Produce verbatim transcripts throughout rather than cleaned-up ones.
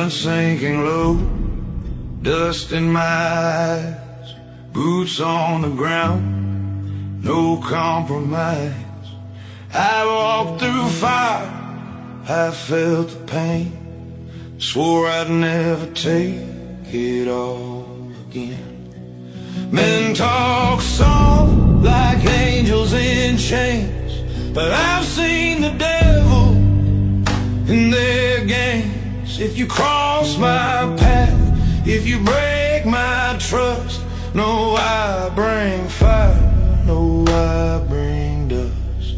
sun sinking low, dust in my eyes, boots on the ground, no compromise. I walked through fire, I felt the pain, swore I'd never take it all again. Men talk soft like angels in chains, but I've seen the devil in their games. If you cross my path, if you break my trust, no, I bring fire, no, I bring dust.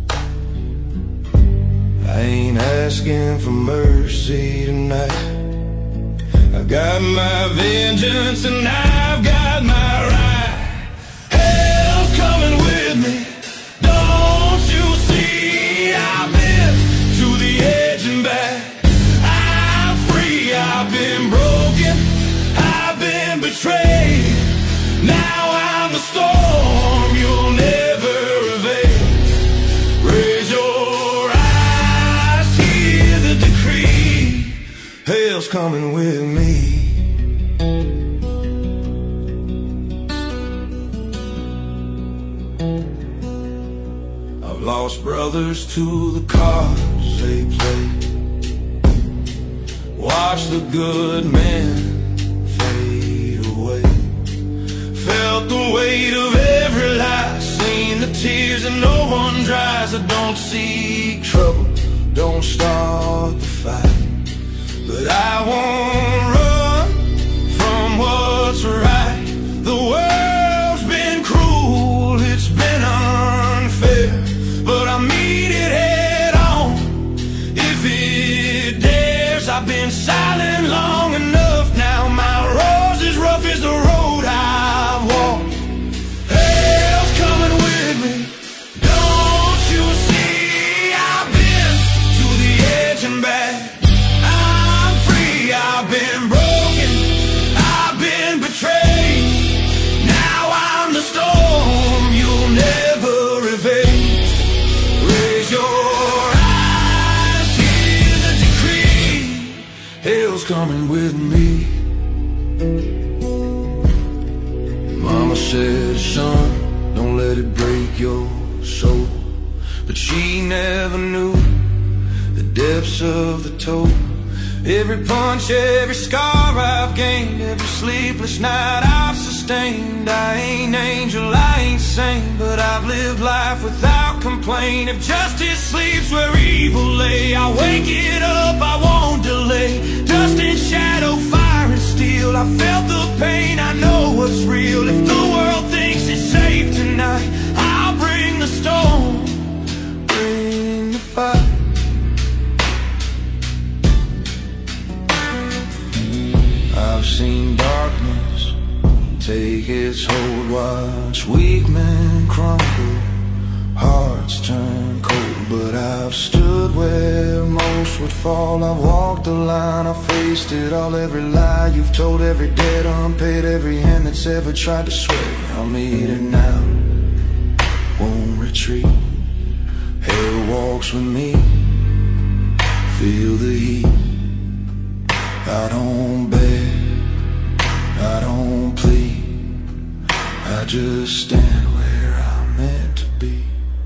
I ain't asking for mercy tonight. I got my vengeance and I've got my right. Hell's coming with me, don't you see? I've been to the edge and back. I'm free, I've been broken, I've been betrayed. Now I'm the storm you'll never evade. Raise your eyes, hear the decree. Hell's coming with me. I've lost brothers to the cards they play, watched the good men fade away, felt the weight of every lie, seen the tears and no one dries. I don't seek trouble, don't start the fight, but I won't run from what's right. The world's been cruel, it's been unfair, but I meet it head on if it dares. I've been silent long enough now, my road's as rough as the road I've walked. Hell's coming with me, don't you see? I've been to the edge and back. I'm free, I've been broken, I've been betrayed. Now I'm the storm you'll never evade. Raise your eyes, hear the decree. Hell's coming with me. Mama said, son, don't let it break your soul, but she never knew the depths of the toll. Every punch, every scar I've gained, every sleepless night I've sustained. I ain't angel, I ain't saint, but I've lived life without complaint. If justice sleeps where evil lay, I'll wake it up, I won't delay. Dust and shadow, fire and steel, I felt the pain, I know what's real. If the world thinks it's safe tonight, I'll bring the storm, bring the fire. I've seen darkness take its hold, watch weak men crumble, hearts turn cold. But I've stood where most would fall, I've walked the line, I've faced it all. Every lie you've told, every debt unpaid, every hand that's ever tried to sway. I'll meet it now, won't retreat. Hell walks with me, feel the heat. I don't beg, I don't plead, I just stand where I'm meant to be.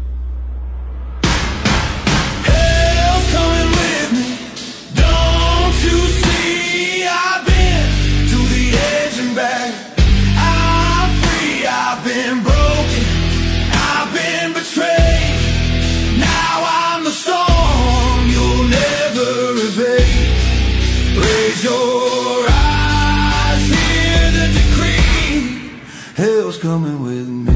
Hell's coming with me, don't you see? I've been to the edge and back. I'm free, I've been broken, I've been betrayed. Now I'm the storm you'll never evade. Raise your eyes, hear the decree. Hell's coming with me.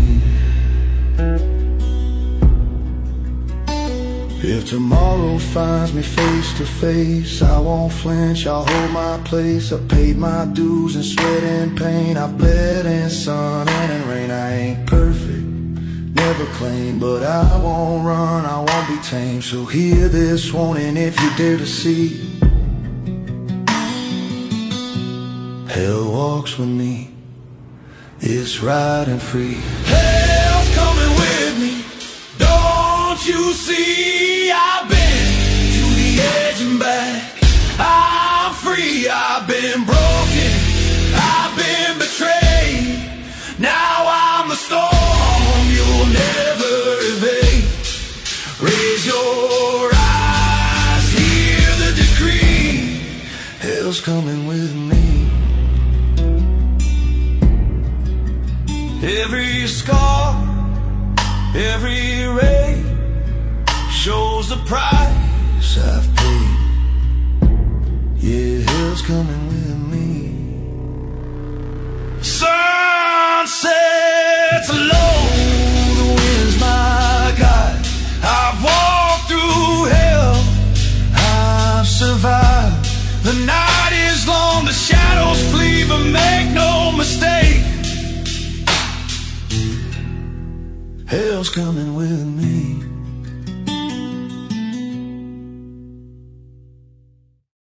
If tomorrow finds me face to face, I won't flinch, I'll hold my place. I paid my dues in sweat and pain, I've bled in sun and in rain. I ain't perfect, never claim, but I won't run, I won't be tamed. So hear this warning if you dare to see. Hell walks with me, it's riding free. Hell's coming with me, don't you see? I've been to the edge and back. I'm free. free. I've been broken, I've been betrayed. Now I'm the storm you'll never evade. Raise your eyes, hear the decree. Hell's coming with me. Every scar, every ray shows the price I've paid. Yeah, hell's coming with me. Sun sets low, the wind's my guide. I've walked through hell, I've survived. The night is long, the shadows flee, but make no mistake, hell's coming with me.